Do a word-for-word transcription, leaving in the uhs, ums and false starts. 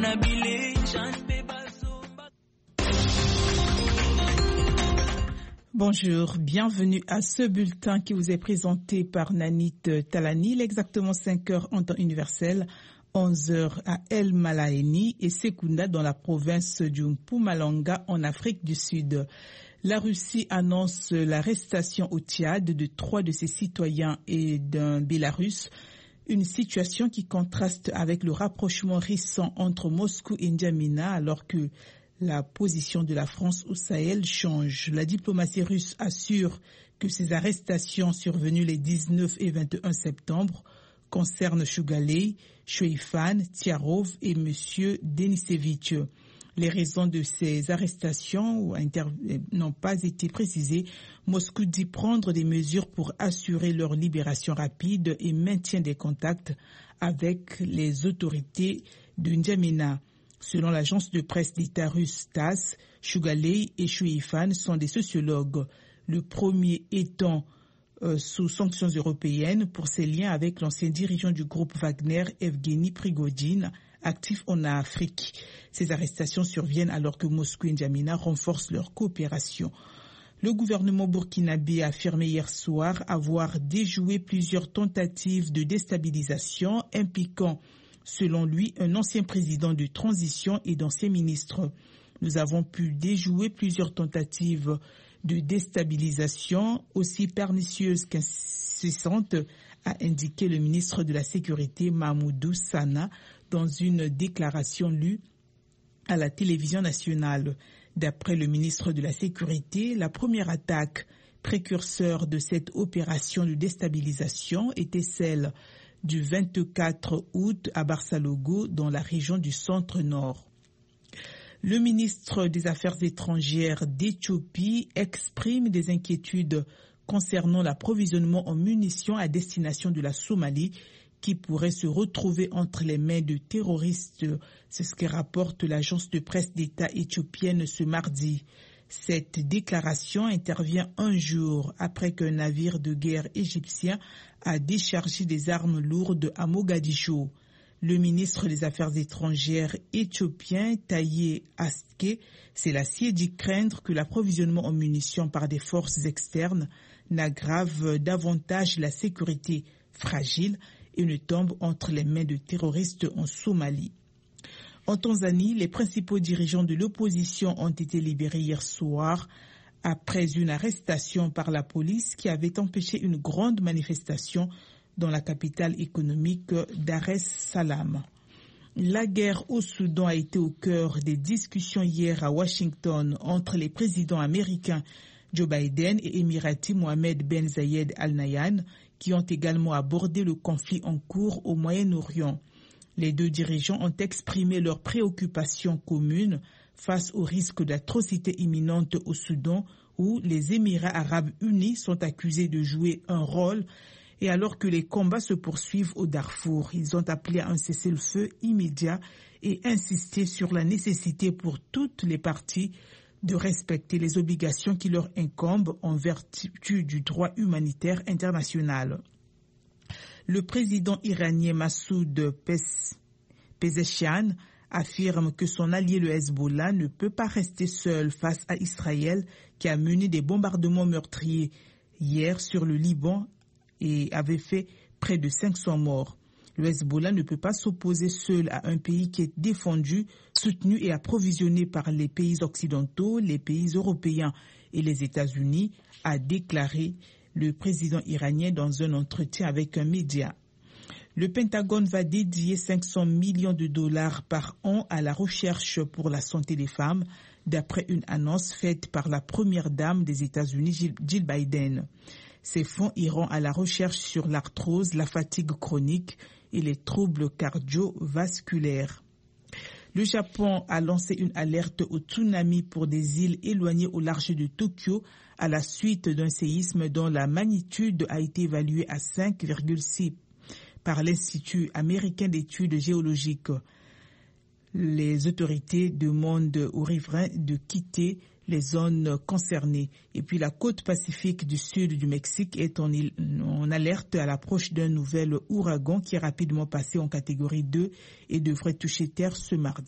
Bonjour, bienvenue à ce bulletin qui vous est présenté par Nanit Talani. Il est exactement cinq heures en temps universel, onze heures à El Malaeni et Sekunda dans la province du Mpumalanga en Afrique du Sud. La Russie annonce l'arrestation au Tchad de trois de ses citoyens et d'un Bélarus, une situation qui contraste avec le rapprochement récent entre Moscou et N'Djamena alors que la position de la France au Sahel change. La diplomatie russe assure que ces arrestations survenues les dix-neuf et vingt et un septembre concernent Shugaley, Shoifan, Tiarov et M. Denisevich. Les raisons de ces arrestations n'ont pas été précisées. Moscou dit prendre des mesures pour assurer leur libération rapide et maintient des contacts avec les autorités de N'Djamena. Selon l'agence de presse d'État russe TASS, Shugaley et Shoifan sont des sociologues. Le premier étant euh, sous sanctions européennes pour ses liens avec l'ancien dirigeant du groupe Wagner, Evgeny Prigojine, actif en Afrique. Ces arrestations surviennent alors que Moscou et N'Djamena renforcent leur coopération. Le gouvernement burkinabé a affirmé hier soir avoir déjoué plusieurs tentatives de déstabilisation impliquant, selon lui, un ancien président de transition et d'anciens ministres. Nous avons pu déjouer plusieurs tentatives de déstabilisation aussi pernicieuses qu'incessantes, a indiqué le ministre de la Sécurité Mahmoudou Sana dans une déclaration lue à la télévision nationale. D'après le ministre de la Sécurité, la première attaque précurseur de cette opération de déstabilisation était celle du vingt-quatre août à Barsalogo dans la région du centre-nord. Le ministre des Affaires étrangères d'Éthiopie exprime des inquiétudes concernant l'approvisionnement en munitions à destination de la Somalie qui pourrait se retrouver entre les mains de terroristes. C'est ce que rapporte l'agence de presse d'État éthiopienne ce mardi. Cette déclaration intervient un jour après qu'un navire de guerre égyptien a déchargé des armes lourdes à Mogadiscio. Le ministre des Affaires étrangères éthiopien Taye Aske s'est lassé d'y craindre que l'approvisionnement en munitions par des forces externes n'aggrave davantage la sécurité fragile et ne tombe entre les mains de terroristes en Somalie. En Tanzanie, les principaux dirigeants de l'opposition ont été libérés hier soir après une arrestation par la police qui avait empêché une grande manifestation dans la capitale économique Dar es Salaam. La guerre au Soudan a été au cœur des discussions hier à Washington entre les présidents américains Joe Biden et émirati Mohamed Ben Zayed Al Nahyan qui ont également abordé le conflit en cours au Moyen-Orient. Les deux dirigeants ont exprimé leurs préoccupations communes face au risque d'atrocités imminentes au Soudan où les Émirats arabes unis sont accusés de jouer un rôle et alors que les combats se poursuivent au Darfour. Ils ont appelé à un cessez-le-feu immédiat et insisté sur la nécessité pour toutes les parties de respecter les obligations qui leur incombent en vertu du droit humanitaire international. Le président iranien Massoud Pezeshkian affirme que son allié le Hezbollah ne peut pas rester seul face à Israël qui a mené des bombardements meurtriers hier sur le Liban et avait fait près de cinq cents morts. Le Hezbollah ne peut pas s'opposer seul à un pays qui est défendu, soutenu et approvisionné par les pays occidentaux, les pays européens et les États-Unis, a déclaré le président iranien dans un entretien avec un média. Le Pentagone va dédier cinq cents millions de dollars par an à la recherche pour la santé des femmes, d'après une annonce faite par la première dame des États-Unis, Jill Biden. Ces fonds iront à la recherche sur l'arthrose, la fatigue chronique et les troubles cardiovasculaires. Le Japon a lancé une alerte au tsunami pour des îles éloignées au large de Tokyo à la suite d'un séisme dont la magnitude a été évaluée à cinq virgule six par l'Institut américain d'études géologiques. Les autorités demandent aux riverains de quitter les zones concernées. Et puis la côte pacifique du sud du Mexique est en, en alerte à l'approche d'un nouvel ouragan qui est rapidement passé en catégorie deux et devrait toucher terre ce mardi.